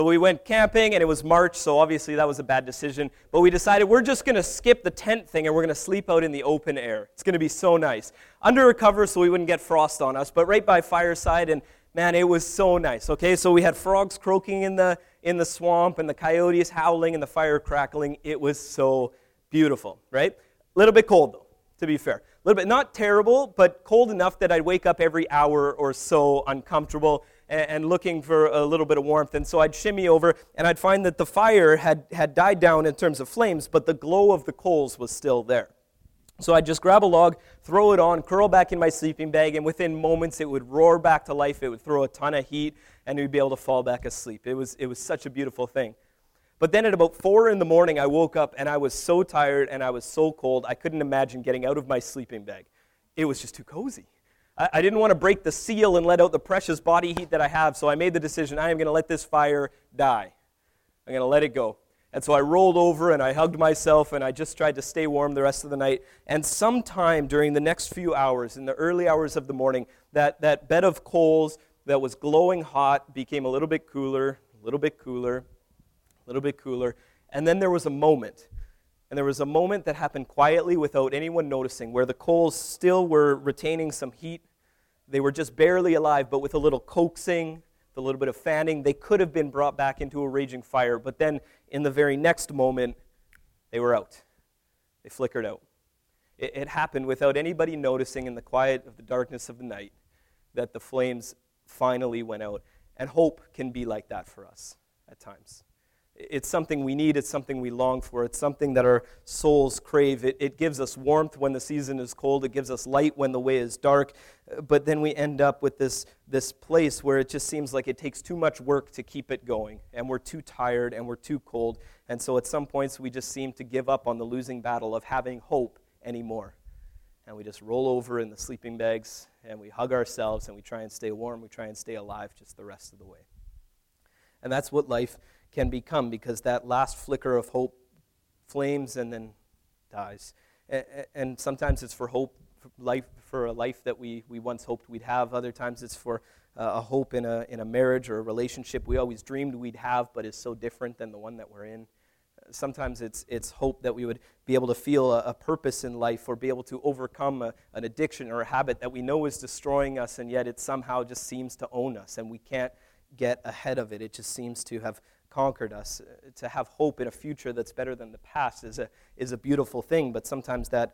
We went camping, and it was March, so obviously that was a bad decision. But we decided we're just going to skip the tent thing, and we're going to sleep out in the open air. It's going to be so nice. Under a cover so we wouldn't get frost on us, but right by fireside, and man, it was so nice. Okay, so we had frogs croaking in the swamp, and the coyotes howling, and the fire crackling. It was so beautiful, right? A little bit cold, though, to be fair. A little bit, not terrible, but cold enough that I'd wake up every hour or so uncomfortable and looking for a little bit of warmth. And so I'd shimmy over, and I'd find that the fire had died down in terms of flames, but the glow of the coals was still there. So I'd just grab a log, throw it on, curl back in my sleeping bag, and within moments it would roar back to life. It would throw a ton of heat, and we'd be able to fall back asleep. It was such a beautiful thing. But then at about 4 in the morning, I woke up, and I was so tired, and I was so cold, I couldn't imagine getting out of my sleeping bag. It was just too cozy. I didn't want to break the seal and let out the precious body heat that I have, so I made the decision, I am going to let this fire die. I'm going to let it go. And so I rolled over and I hugged myself and I just tried to stay warm the rest of the night. And sometime during the next few hours, in the early hours of the morning, that bed of coals that was glowing hot became a little bit cooler, a little bit cooler, a little bit cooler. And then there was a moment. And there was a moment that happened quietly without anyone noticing, where the coals still were retaining some heat. They were just barely alive, but with a little coaxing, with a little bit of fanning, they could have been brought back into a raging fire. But then in the very next moment, they were out. They flickered out. It happened without anybody noticing, in the quiet of the darkness of the night, that the flames finally went out. And hope can be like that for us at times. It's something we need. It's something we long for. It's something that our souls crave. It gives us warmth when the season is cold. It gives us light when the way is dark. But then we end up with this place where it just seems like it takes too much work to keep it going. And we're too tired and we're too cold. And so at some points we just seem to give up on the losing battle of having hope anymore. And we just roll over in the sleeping bags and we hug ourselves and we try and stay warm. We try and stay alive just the rest of the way. And that's what life can become, because that last flicker of hope flames and then dies. And sometimes it's for hope, for a life that we once hoped we'd have. Other times it's for a hope in a marriage or a relationship we always dreamed we'd have, but is so different than the one that we're in. Sometimes it's hope that we would be able to feel a purpose in life, or be able to overcome an addiction or a habit that we know is destroying us, and yet it somehow just seems to own us, and we can't get ahead of it. It just seems to have conquered us. To have hope in a future that's better than the past is a beautiful thing, but sometimes that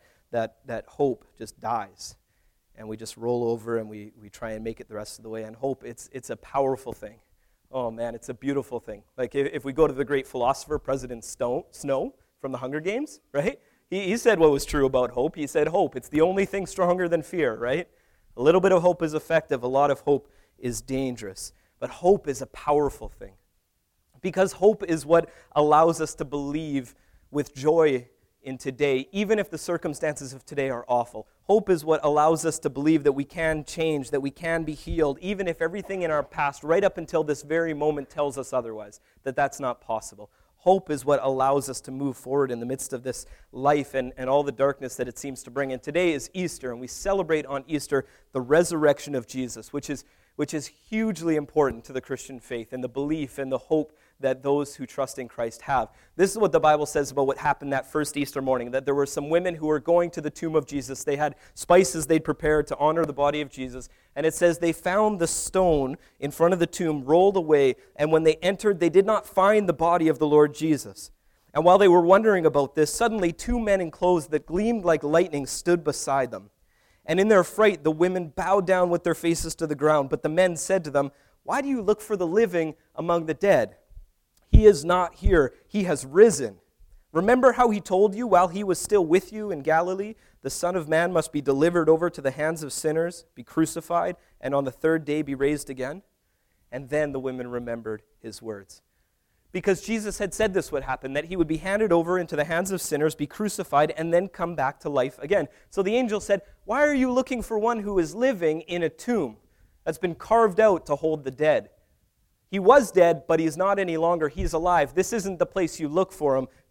hope just dies, and we just roll over and we try and make it the rest of the way. And hope, it's a powerful thing. Oh man, it's a beautiful thing. Like if we go to the great philosopher, President Snow from the Hunger Games, right? He said what was true about hope. He said hope, it's the only thing stronger than fear, right? A little bit of hope is effective. A lot of hope is dangerous. But hope is a powerful thing, because hope is what allows us to believe with joy in today, even if the circumstances of today are awful. Hope is what allows us to believe that we can change, that we can be healed, even if everything in our past, right up until this very moment, tells us otherwise, that that's not possible. Hope is what allows us to move forward in the midst of this life and all the darkness that it seems to bring. And today is Easter, and we celebrate on Easter the resurrection of Jesus, which is hugely important to the Christian faith and the belief and the hope that those who trust in Christ have. This is what the Bible says about what happened that first Easter morning, that there were some women who were going to the tomb of Jesus. They had spices they'd prepared to honor the body of Jesus, and it says they found the stone in front of the tomb rolled away, and when they entered, they did not find the body of the Lord Jesus. And while they were wondering about this, suddenly 2 men in clothes that gleamed like lightning stood beside them. And in their fright, the women bowed down with their faces to the ground. But the men said to them, "Why do you look for the living among the dead? He is not here. He has risen. Remember how he told you while he was still with you in Galilee, the Son of Man must be delivered over to the hands of sinners, be crucified, and on the 3rd day be raised again?" And then the women remembered his words. Because Jesus had said this would happen, that he would be handed over into the hands of sinners, be crucified, and then come back to life again. So the angel said, "Why are you looking for one who is living in a tomb that's been carved out to hold the dead? He was dead, but he's not any longer. He's alive. This isn't the place you look for him.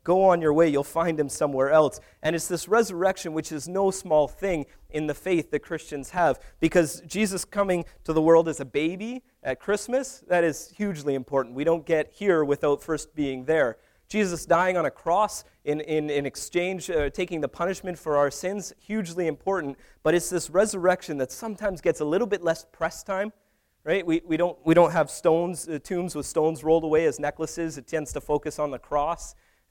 Go on your way. You'll find him somewhere else. And it's this resurrection, which is no small thing in the faith that Christians have, because Jesus coming to the world as a baby at Christmas, that is hugely important. We don't get here without first being there. Jesus dying on a cross in exchange, taking the punishment for our sins, hugely important. But it's this resurrection that sometimes gets a little bit less press time, right? We don't have tombs with stones rolled away as necklaces. It tends to focus on the cross.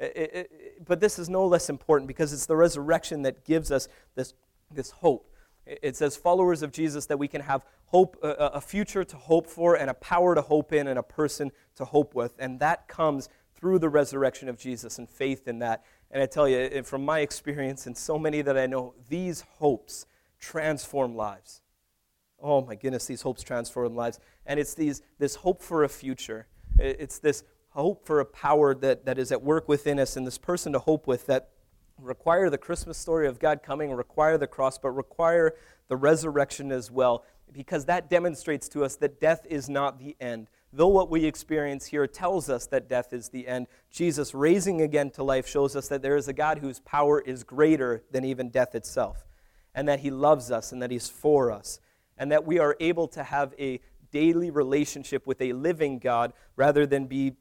But this is no less important because it's the resurrection that gives us this hope. It says followers of Jesus that we can have hope, a future to hope for, and a power to hope in, and a person to hope with. And that comes through the resurrection of Jesus and faith in that. And I tell you, from my experience and so many that I know, these hopes transform lives. Oh my goodness, these hopes transform lives. And it's this hope for a future. It's this hope for a power that is at work within us, and this person to hope with that require the Christmas story of God coming, require the cross, but require the resurrection as well, because that demonstrates to us that death is not the end. Though what we experience here tells us that death is the end, Jesus raising again to life shows us that there is a God whose power is greater than even death itself, and that he loves us, and that he's for us, and that we are able to have a daily relationship with a living God rather than be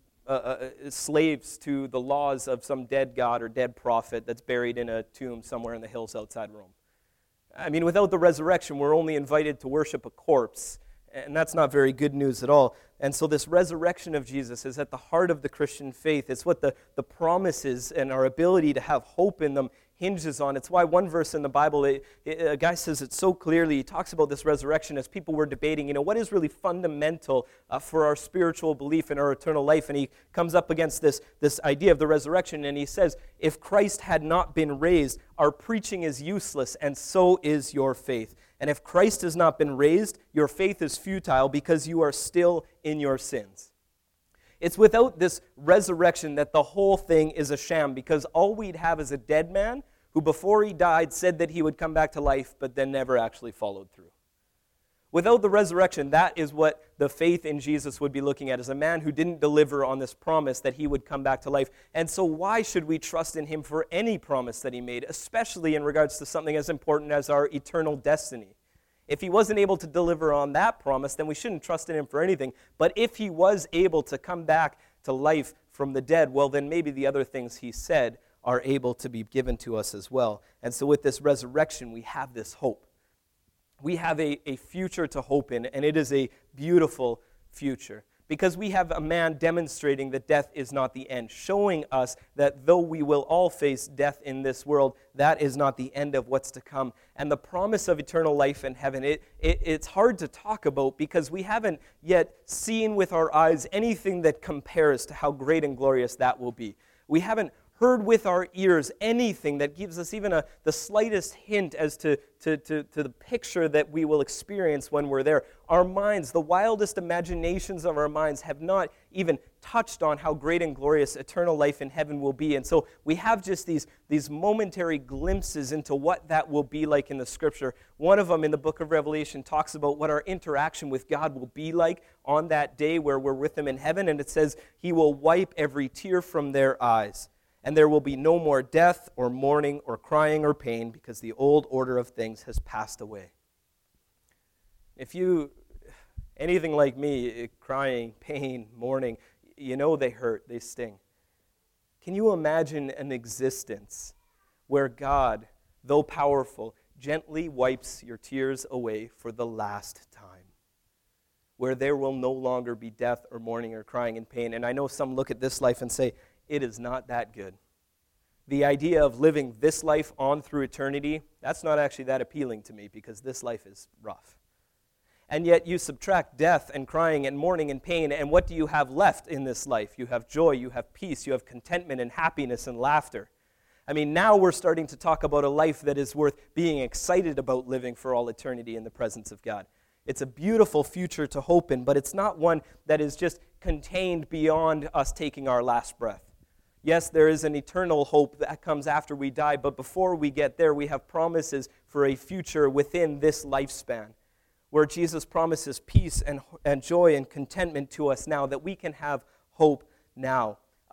slaves to the laws of some dead god or dead prophet that's buried in a tomb somewhere in the hills outside Rome. I mean, without the resurrection, we're only invited to worship a corpse, and that's not very good news at all. And so this resurrection of Jesus is at the heart of the Christian faith. It's what the promises and our ability to have hope in them hinges on. It's why one verse in the Bible, a guy says it so clearly. He talks about this resurrection as people were debating, what is really fundamental for our spiritual belief in our eternal life? And he comes up against this idea of the resurrection, and he says, if Christ had not been raised, our preaching is useless, and so is your faith. And if Christ has not been raised, your faith is futile because you are still in your sins. It's without this resurrection that the whole thing is a sham, because all we'd have is a dead man who before he died said that he would come back to life, but then never actually followed through. Without the resurrection, that is what the faith in Jesus would be looking at, as a man who didn't deliver on this promise that he would come back to life. And so why should we trust in him for any promise that he made, especially in regards to something as important as our eternal destiny? If he wasn't able to deliver on that promise, then we shouldn't trust in him for anything. But if he was able to come back to life from the dead, well, then maybe the other things he said are able to be given to us as well. And so with this resurrection, we have this hope. We have a future to hope in, and it is a beautiful future. Because we have a man demonstrating that death is not the end, showing us that though we will all face death in this world, that is not the end of what's to come. And the promise of eternal life in heaven, it's hard to talk about because we haven't yet seen with our eyes anything that compares to how great and glorious that will be. We haven't heard with our ears anything that gives us even the slightest hint as to the picture that we will experience when we're there. Our minds, the wildest imaginations of our minds, have not even touched on how great and glorious eternal life in heaven will be. And so we have just these momentary glimpses into what that will be like in the Scripture. One of them in the book of Revelation talks about what our interaction with God will be like on that day where we're with him in heaven. And it says, he will wipe every tear from their eyes. And there will be no more death or mourning or crying or pain, because the old order of things has passed away. If you, anything like me, crying, pain, mourning, they hurt, they sting. Can you imagine an existence where God, though powerful, gently wipes your tears away for the last time? Where there will no longer be death or mourning or crying and pain. And I know some look at this life and say, it is not that good. The idea of living this life on through eternity, that's not actually that appealing to me, because this life is rough. And yet you subtract death and crying and mourning and pain, and what do you have left in this life? You have joy, you have peace, you have contentment and happiness and laughter. I mean, now we're starting to talk about a life that is worth being excited about living for all eternity in the presence of God. It's a beautiful future to hope in, but it's not one that is just contained beyond us taking our last breath. Yes, there is an eternal hope that comes after we die, but before we get there, we have promises for a future within this lifespan, where Jesus promises peace and joy and contentment to us now, that we can have hope now.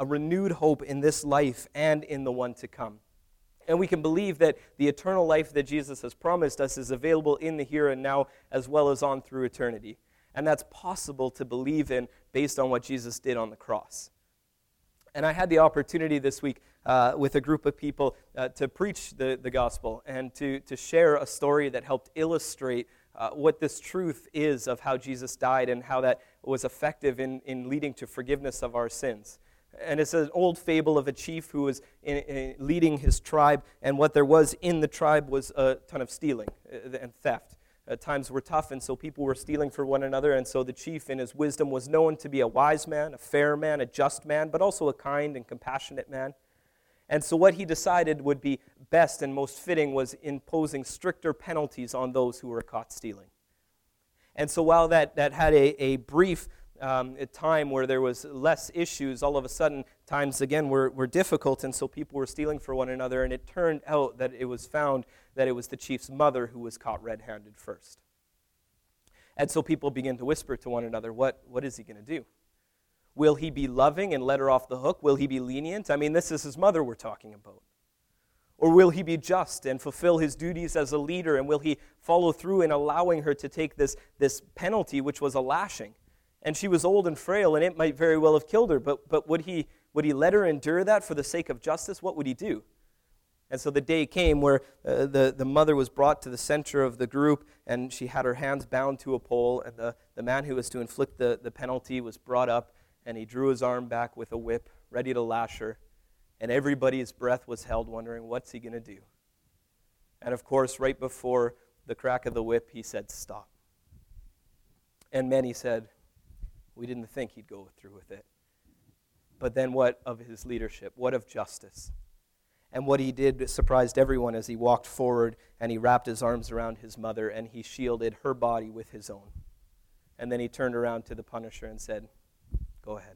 a renewed hope in this life and in the one to come. And we can believe that the eternal life that Jesus has promised us is available in the here and now as well as on through eternity. And that's possible to believe in based on what Jesus did on the cross. And I had the opportunity this week with a group of people to preach the gospel and to share a story that helped illustrate what this truth is of how Jesus died and how that was effective in leading to forgiveness of our sins. And it's an old fable of a chief who was leading his tribe, and what there was in the tribe was a ton of stealing and theft. Times were tough, and so people were stealing for one another, and so the chief in his wisdom was known to be a wise man, a fair man, a just man, but also a kind and compassionate man. And so what he decided would be best and most fitting was imposing stricter penalties on those who were caught stealing. And so while that had a brief a time where there was less issues, all of a sudden times again were difficult, and so people were stealing for one another, and it turned out that it was found that it was the chief's mother who was caught red-handed first. And so people began to whisper to one another, what is he going to do? Will he be loving and let her off the hook? Will he be lenient? I mean, this is his mother we're talking about. Or will he be just and fulfill his duties as a leader, and will he follow through in allowing her to take this penalty, which was a lashing? And she was old and frail, and it might very well have killed her. But would he let her endure that for the sake of justice? What would he do? And so the day came where the mother was brought to the center of the group, and she had her hands bound to a pole, and the man who was to inflict the penalty was brought up, and he drew his arm back with a whip, ready to lash her. And everybody's breath was held, wondering, what's he going to do? And of course, right before the crack of the whip, he said, stop. And many said, we didn't think he'd go through with it. But then what of his leadership? What of justice? And what he did surprised everyone as he walked forward and he wrapped his arms around his mother and he shielded her body with his own. And then he turned around to the punisher and said, go ahead.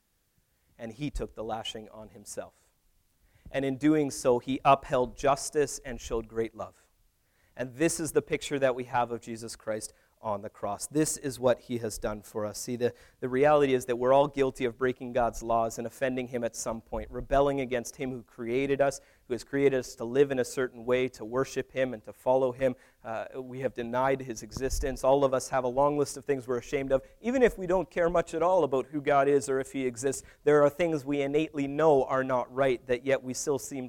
And he took the lashing on himself. And in doing so, he upheld justice and showed great love. And this is the picture that we have of Jesus Christ on the cross. This is what he has done for us. See, the reality is that we're all guilty of breaking God's laws and offending him at some point, rebelling against him who created us, who has created us to live in a certain way, to worship him and to follow him. We have denied his existence. All of us have a long list of things we're ashamed of. Even if we don't care much at all about who God is or if he exists, there are things we innately know are not right, that yet we still seem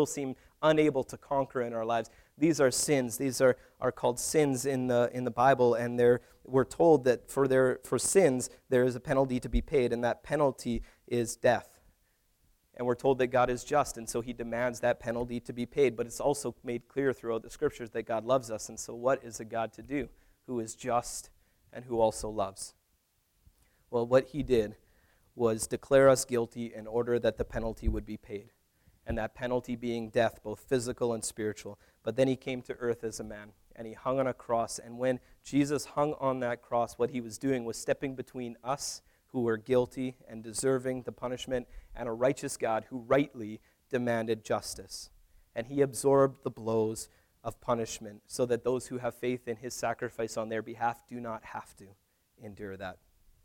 unable to conquer in our lives. These are sins. These are called sins in the Bible, and we're told that for sins there is a penalty to be paid, and that penalty is death. And we're told that God is just, and so he demands that penalty to be paid. But it's also made clear throughout the scriptures that God loves us, and so what is a God to do who is just and who also loves? Well, what he did was declare us guilty in order that the penalty would be paid, and that penalty being death, both physical and spiritual. But then he came to earth as a man, and he hung on a cross. And when Jesus hung on that cross, what he was doing was stepping between us, who were guilty and deserving the punishment, and a righteous God who rightly demanded justice. And he absorbed the blows of punishment so that those who have faith in his sacrifice on their behalf do not have to endure that.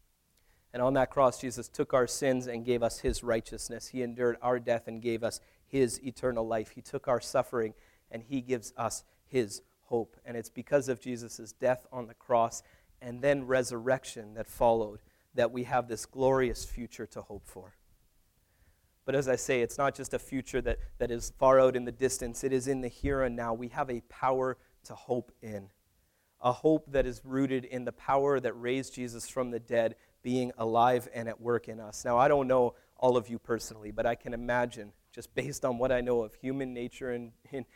And on that cross, Jesus took our sins and gave us his righteousness. He endured our death and gave us his eternal life. He took our suffering and he gives us his hope. And it's because of Jesus' death on the cross and then resurrection that followed that we have this glorious future to hope for. But as I say, it's not just a future that is far out in the distance. It is in the here and now. We have a power to hope in. A hope that is rooted in the power that raised Jesus from the dead being alive and at work in us. Now, I don't know all of you personally, but I can imagine, just based on what I know of human nature and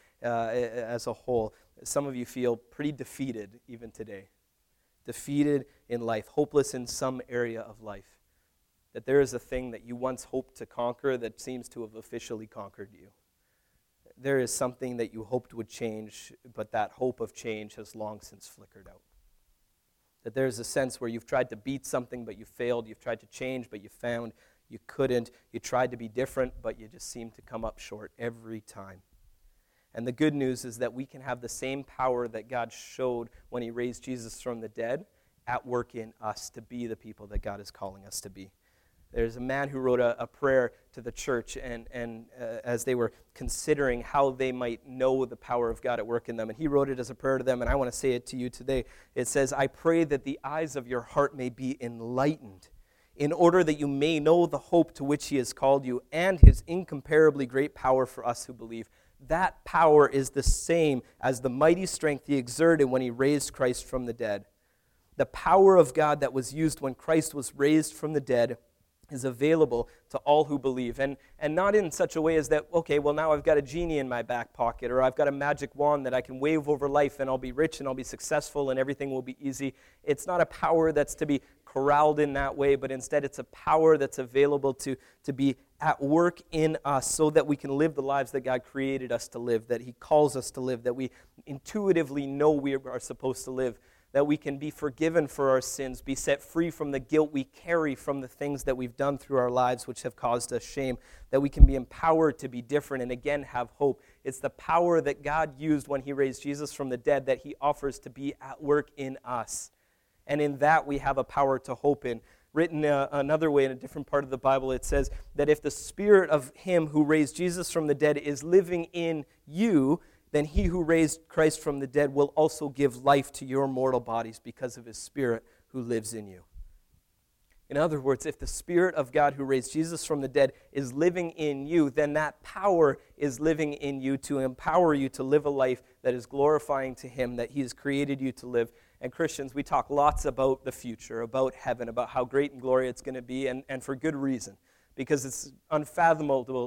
as a whole, some of you feel pretty defeated even today. Defeated in life, hopeless in some area of life. That there is a thing that you once hoped to conquer that seems to have officially conquered you. There is something that you hoped would change, but that hope of change has long since flickered out. That there's a sense where you've tried to beat something, but you failed. You've tried to change, but you found you couldn't. You tried to be different, but you just seem to come up short every time. And the good news is that we can have the same power that God showed when he raised Jesus from the dead at work in us to be the people that God is calling us to be. There's a man who wrote a prayer to the church and as they were considering how they might know the power of God at work in them. And he wrote it as a prayer to them, and I want to say it to you today. It says, I pray that the eyes of your heart may be enlightened, in order that you may know the hope to which he has called you and his incomparably great power for us who believe. That power is the same as the mighty strength he exerted when he raised Christ from the dead. The power of God that was used when Christ was raised from the dead is available to all who believe. And not in such a way as that, okay, well now I've got a genie in my back pocket, or I've got a magic wand that I can wave over life and I'll be rich and I'll be successful and everything will be easy. It's not a power that's to be corralled in that way, but instead it's a power that's available to be at work in us so that we can live the lives that God created us to live, that he calls us to live, that we intuitively know we are supposed to live, that we can be forgiven for our sins, be set free from the guilt we carry from the things that we've done through our lives which have caused us shame, that we can be empowered to be different and again have hope. It's the power that God used when he raised Jesus from the dead that he offers to be at work in us. And in that we have a power to hope in. Written another way in a different part of the Bible, it says that if the spirit of him who raised Jesus from the dead is living in you, then he who raised Christ from the dead will also give life to your mortal bodies because of his Spirit who lives in you. In other words, if the Spirit of God who raised Jesus from the dead is living in you, then that power is living in you to empower you to live a life that is glorifying to him, that he has created you to live. And Christians, we talk lots about the future, about heaven, about how great and glorious it's going to be, and for good reason. Because it's unfathomable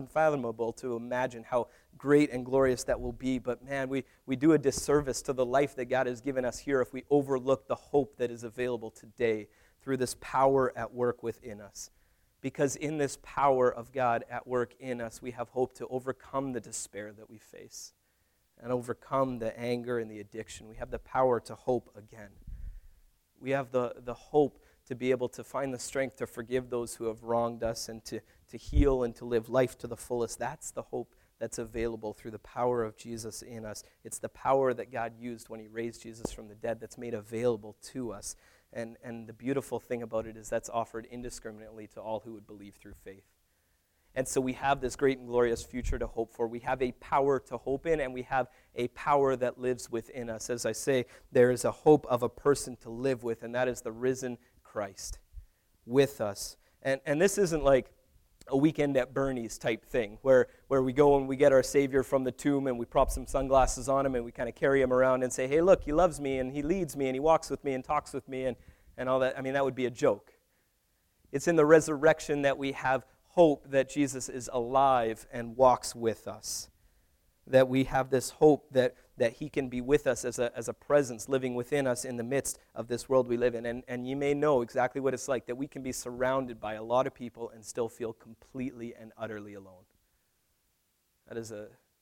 to imagine how great and glorious that will be. But man, we do a disservice to the life that God has given us here if we overlook the hope that is available today through this power at work within us. Because in this power of God at work in us, we have hope to overcome the despair that we face and overcome the anger and the addiction. We have the power to hope again. We have the hope to be able to find the strength to forgive those who have wronged us and to heal and to live life to the fullest. That's the hope that's available through the power of Jesus in us. It's the power that God used when he raised Jesus from the dead that's made available to us. And the beautiful thing about it is that's offered indiscriminately to all who would believe through faith. And so we have this great and glorious future to hope for. We have a power to hope in, and we have a power that lives within us. As I say, there is a hope of a person to live with, and that is the risen Christ with us. And this isn't like a weekend at Bernie's type thing where we go and we get our Savior from the tomb and we prop some sunglasses on him and we kind of carry him around and say, hey, look, he loves me and he leads me and he walks with me and talks with me and all that. I mean, that would be a joke. It's in the resurrection that we have hope that Jesus is alive and walks with us. That we have this hope that he can be with us as a presence living within us in the midst of this world we live in. And you may know exactly what it's like, that we can be surrounded by a lot of people and still feel completely and utterly alone. That is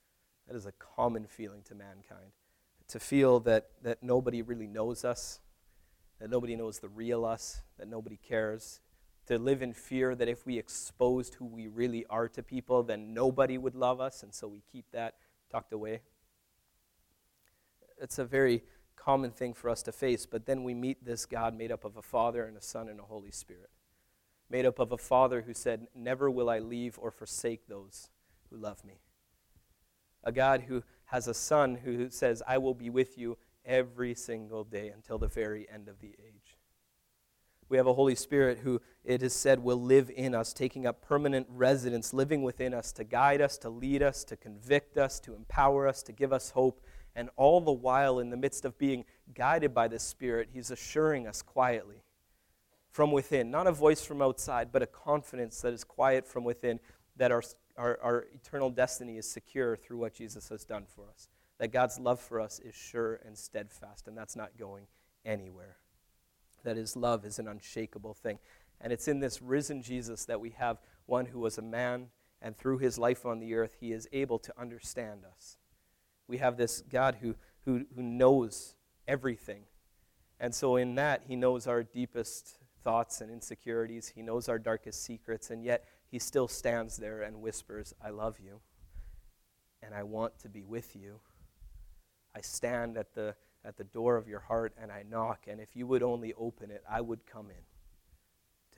a common feeling to mankind. To feel that nobody really knows us, that nobody knows the real us, that nobody cares. To live in fear that if we exposed who we really are to people, then nobody would love us, and so we keep that tucked away. It's a very common thing for us to face, but then we meet this God made up of a Father and a Son and a Holy Spirit. Made up of a Father who said, never will I leave or forsake those who love me. A God who has a Son who says, I will be with you every single day until the very end of the age. We have a Holy Spirit who, it is said, will live in us, taking up permanent residence, living within us to guide us, to lead us, to convict us, to empower us, to give us hope. And all the while, in the midst of being guided by this Spirit, he's assuring us quietly from within, not a voice from outside, but a confidence that is quiet from within, that our eternal destiny is secure through what Jesus has done for us, that God's love for us is sure and steadfast, and that's not going anywhere. That his love is an unshakable thing. And it's in this risen Jesus that we have one who was a man, and through his life on the earth, he is able to understand us. We have this God who knows everything. And so in that, he knows our deepest thoughts and insecurities. He knows our darkest secrets, and yet he still stands there and whispers, I love you, and I want to be with you. I stand at the door of your heart and I knock, and if you would only open it, I would come in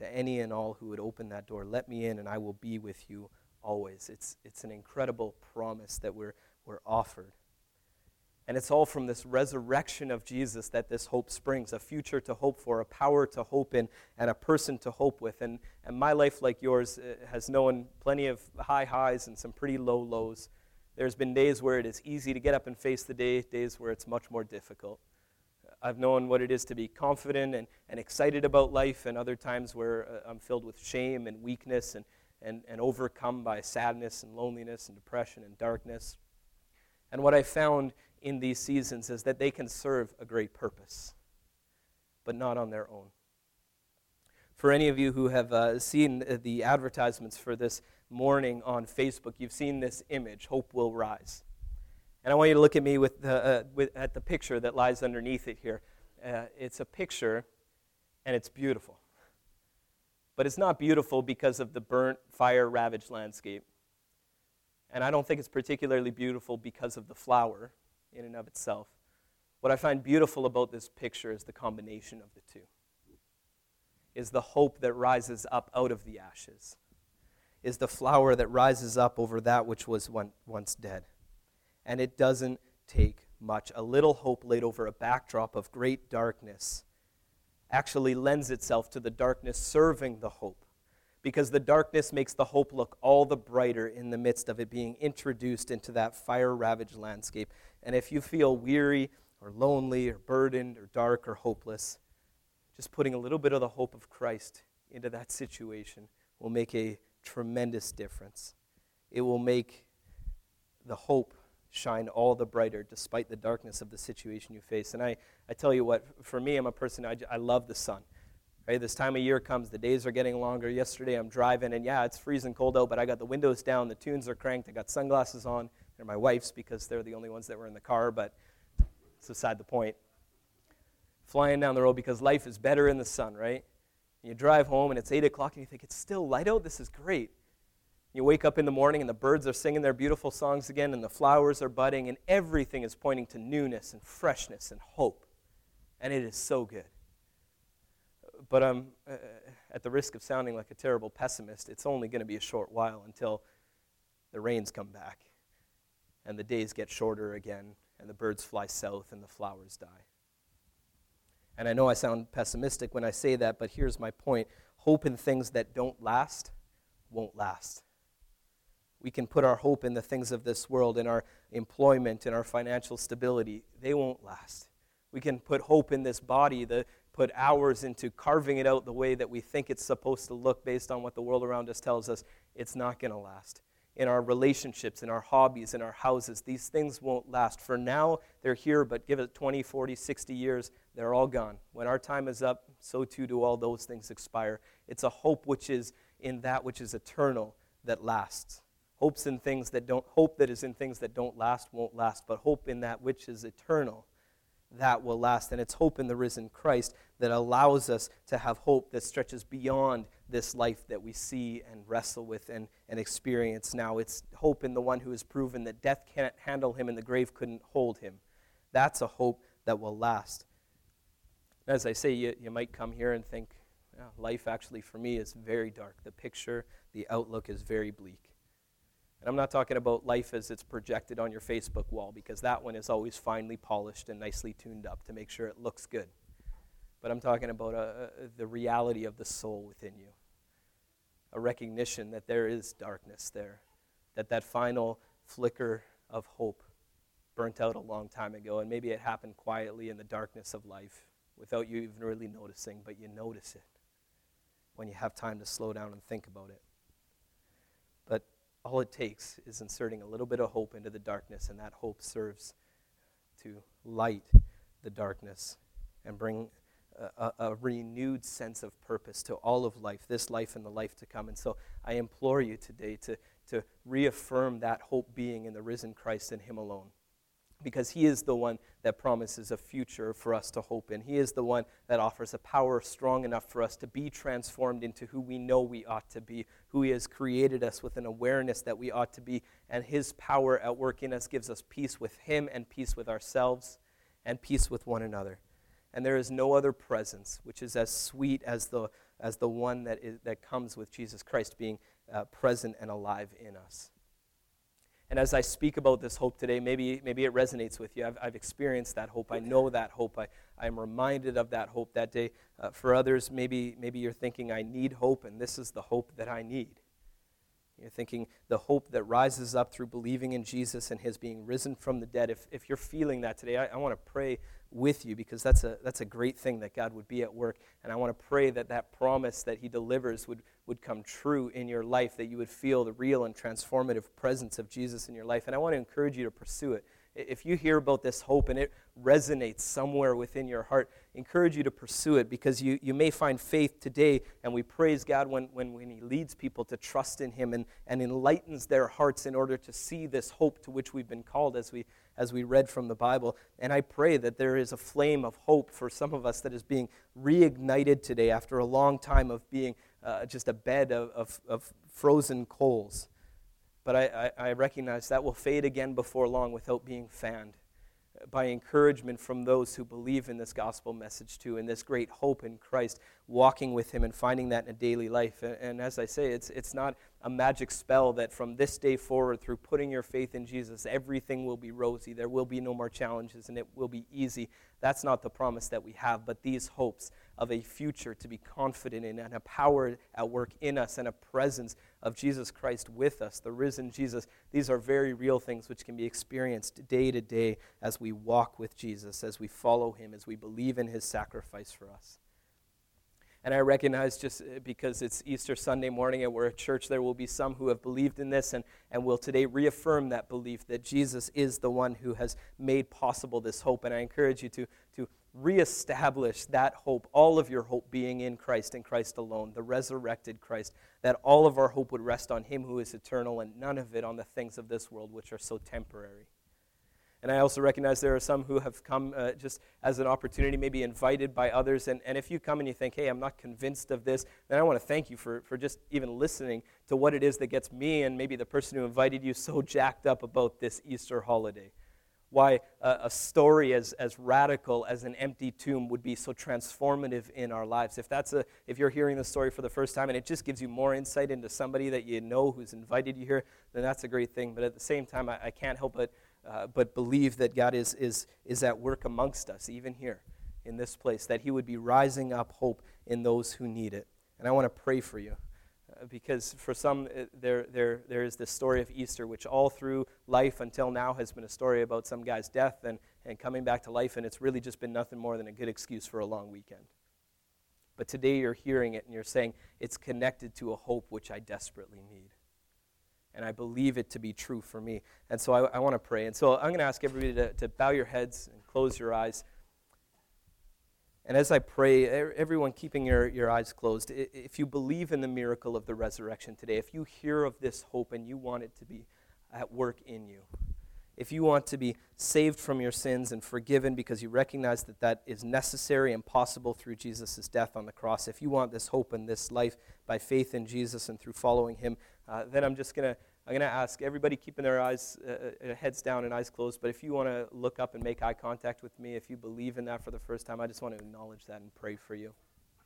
to any and all who would open that door. Let me in and I will be with you always. It's an incredible promise that we're offered. And it's all from this resurrection of Jesus that this hope springs, a future to hope for, a power to hope in, and a person to hope with. And my life, like yours, has known plenty of high highs and some pretty low lows. There's been days where it is easy to get up and face the day, days where it's much more difficult. I've known what it is to be confident and excited about life, and other times where I'm filled with shame and weakness and overcome by sadness and loneliness and depression and darkness. And what I found in these seasons is that they can serve a great purpose, but not on their own. For any of you who have seen the advertisements for this morning on Facebook, you've seen this image, Hope Will Rise. And I want you to look at me at the picture that lies underneath it here. It's a picture, and it's beautiful. But it's not beautiful because of the burnt, fire-ravaged landscape. And I don't think it's particularly beautiful because of the flower in and of itself. What I find beautiful about this picture is the combination of the two. Is the hope that rises up out of the ashes. Is the flower that rises up over that which was once dead. And it doesn't take much. A little hope laid over a backdrop of great darkness actually lends itself to the darkness serving the hope. Because the darkness makes the hope look all the brighter in the midst of it being introduced into that fire-ravaged landscape. And if you feel weary or lonely or burdened or dark or hopeless, just putting a little bit of the hope of Christ into that situation will make a tremendous difference. It will make the hope shine all the brighter despite the darkness of the situation you face. And I tell you what, for me, I'm a person, I love the sun. Right, this time of year comes, the days are getting longer. Yesterday I'm driving, and yeah, it's freezing cold out, but I got the windows down, the tunes are cranked, I got sunglasses on. They're my wife's because they're the only ones that were in the car, but it's beside the point. Flying down the road because life is better in the sun, right? You drive home, and it's 8 o'clock, and you think, it's still light out? This is great. You wake up in the morning, and the birds are singing their beautiful songs again, and the flowers are budding, and everything is pointing to newness and freshness and hope. And it is so good. But I'm, at the risk of sounding like a terrible pessimist, it's only going to be a short while until the rains come back and the days get shorter again and the birds fly south and the flowers die. And I know I sound pessimistic when I say that, but here's my point. Hope in things that don't last won't last. We can put our hope in the things of this world, in our employment, in our financial stability. They won't last. We can put hope in this body, put hours into carving it out the way that we think it's supposed to look based on what the world around us tells us. It's not going to last. In our relationships, in our hobbies, in our houses, these things won't last. For now, they're here, but give it 20, 40, 60 years, they're all gone. When our time is up, so too do all those things expire. It's a hope which is in that which is eternal that lasts. Hope that is in things that don't last won't last, but hope in that which is eternal that will last. And it's hope in the risen Christ that allows us to have hope that stretches beyond this life that we see and wrestle with and experience now. It's hope in the one who has proven that death can't handle him and the grave couldn't hold him. That's a hope that will last. As I say, you might come here and think, yeah, life actually for me is very dark. The picture, the outlook is very bleak. And I'm not talking about life as it's projected on your Facebook wall, because that one is always finely polished and nicely tuned up to make sure it looks good. But I'm talking about the reality of the soul within you. A recognition that there is darkness there, that final flicker of hope burnt out a long time ago, and maybe it happened quietly in the darkness of life without you even really noticing, but you notice it when you have time to slow down and think about it. But all it takes is inserting a little bit of hope into the darkness, and that hope serves to light the darkness and bring a renewed sense of purpose to all of life, this life and the life to come. And so I implore you today to reaffirm that hope being in the risen Christ and Him alone, because He is the one that promises a future for us to hope in. He is the one that offers a power strong enough for us to be transformed into who we know we ought to be, who He has created us with an awareness that we ought to be, and His power at work in us gives us peace with Him and peace with ourselves and peace with one another. And there is no other presence which is as sweet as as the one that comes with Jesus Christ being present and alive in us. And as I speak about this hope today, maybe it resonates with you. I've experienced that hope. I know that hope. I'm reminded of that hope that day. For others, maybe you're thinking, I need hope, and this is the hope that I need. You're thinking the hope that rises up through believing in Jesus and his being risen from the dead. If you're feeling that today, I want to pray with you, because that's a great thing that God would be at work. And I want to pray that promise that he delivers would come true in your life, that you would feel the real and transformative presence of Jesus in your life. And I want to encourage you to pursue it. If you hear about this hope and it resonates somewhere within your heart, encourage you to pursue it, because you may find faith today, and we praise God when he leads people to trust in him and enlightens their hearts in order to see this hope to which we've been called as we read from the Bible. And I pray that there is a flame of hope for some of us that is being reignited today after a long time of being just a bed of frozen coals. But I recognize that will fade again before long without being fanned by encouragement from those who believe in this gospel message too, and this great hope in Christ, walking with him and finding that in a daily life. And as I say, it's not a magic spell that from this day forward, through putting your faith in Jesus, everything will be rosy. There will be no more challenges, and it will be easy. That's not the promise that we have, but these hopes of a future to be confident in, and a power at work in us, and a presence of Jesus Christ with us, the risen Jesus. These are very real things which can be experienced day to day as we walk with Jesus, as we follow him, as we believe in his sacrifice for us. And I recognize, just because it's Easter Sunday morning and we're at church, there will be some who have believed in this and will today reaffirm that belief that Jesus is the one who has made possible this hope. And I encourage you to reestablish that hope, all of your hope being in Christ and Christ alone, the resurrected Christ, that all of our hope would rest on him who is eternal, and none of it on the things of this world which are so temporary. And I also recognize there are some who have come just as an opportunity, maybe invited by others. And if you come and you think, hey, I'm not convinced of this, then I want to thank you for just even listening to what it is that gets me and maybe the person who invited you so jacked up about this Easter holiday. Why a story as radical as an empty tomb would be so transformative in our lives. If you're hearing the story for the first time and it just gives you more insight into somebody that you know who's invited you here, then that's a great thing. But at the same time, I can't help but believe that God is at work amongst us, even here in this place, that he would be rising up hope in those who need it. And I want to pray for you, because for some, there is this story of Easter, which all through life until now has been a story about some guy's death and coming back to life, and it's really just been nothing more than a good excuse for a long weekend. But today you're hearing it and you're saying, it's connected to a hope which I desperately need. And I believe it to be true for me. And so I want to pray. And so I'm going to ask everybody to bow your heads and close your eyes. And as I pray, everyone keeping your eyes closed, if you believe in the miracle of the resurrection today, if you hear of this hope and you want it to be at work in you, if you want to be saved from your sins and forgiven because you recognize that is necessary and possible through Jesus' death on the cross, if you want this hope and this life by faith in Jesus and through following him, then I'm going to ask everybody keeping their eyes, heads down and eyes closed, but if you want to look up and make eye contact with me, if you believe in that for the first time, I just want to acknowledge that and pray for you.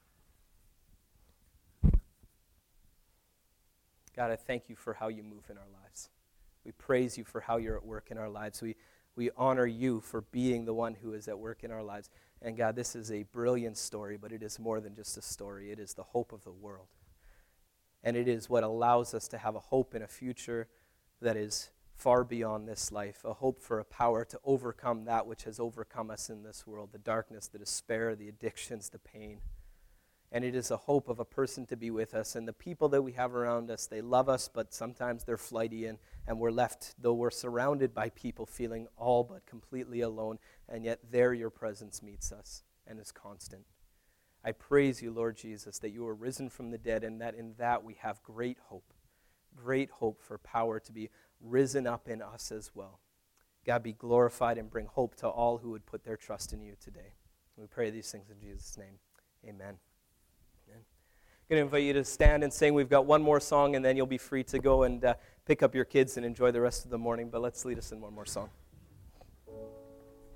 God, I thank you for how you move in our lives. We praise you for how you're at work in our lives. We honor you for being the one who is at work in our lives. And God, this is a brilliant story, but it is more than just a story. It is the hope of the world. And it is what allows us to have a hope in a future that is far beyond this life, a hope for a power to overcome that which has overcome us in this world, the darkness, the despair, the addictions, the pain. And it is a hope of a person to be with us. And the people that we have around us, they love us, but sometimes they're flighty, and we're left, though we're surrounded by people, feeling all but completely alone. And yet there your presence meets us and is constant. I praise you, Lord Jesus, that you are risen from the dead, and that in that we have great hope for power to be risen up in us as well. God, be glorified and bring hope to all who would put their trust in you today. We pray these things in Jesus' name. Amen. I'm going to invite you to stand and sing. We've got one more song, and then you'll be free to go and pick up your kids and enjoy the rest of the morning. But let's lead us in one more song.